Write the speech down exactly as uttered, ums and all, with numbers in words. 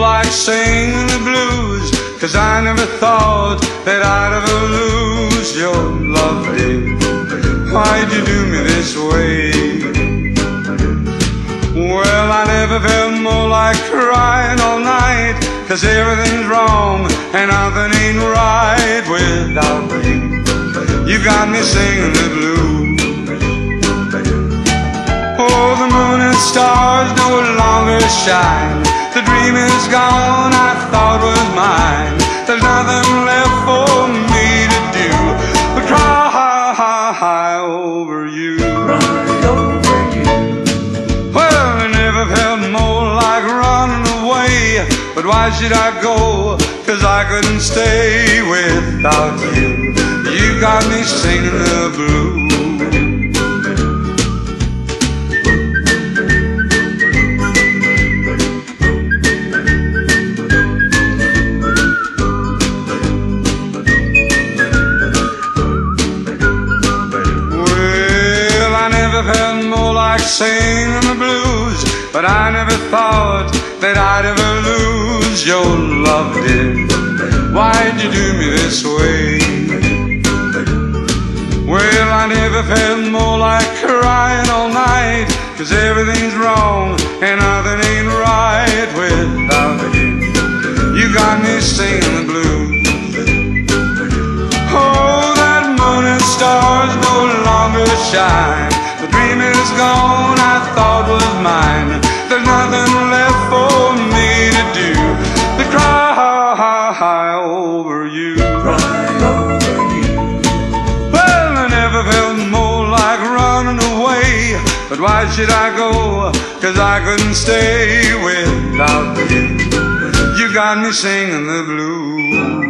like singing the blues, 'cause I never thought that I'd ever lose your love, dear. Why'd you do me this way? Well, I never felt more like crying all night, 'cause everything's wrong and nothing ain't right without you. You got me singing the blues. Oh, the moon and stars no longer shine. The dream is gone I thought was mine. There's nothing left for me to do but cry over you. Cry over you. Well, I never felt more like running away, but why should I go? 'Cause I couldn't stay without you. You got me singing the blues. Felt more like singing the blues, but I never thought that I'd ever lose your love, dear. Why'd you do me this way? Well, I never felt more like crying all night, 'cause everything's wrong and nothing ain't right without you. You got me singing the blues. Oh, that moon and stars no longer shine. The dream is gone I thought was mine. There's nothing left for me to do but cry over you. Cry over you. Well, I never felt more like running away, but why should I go? 'Cause I couldn't stay without you. You got me singing the blues.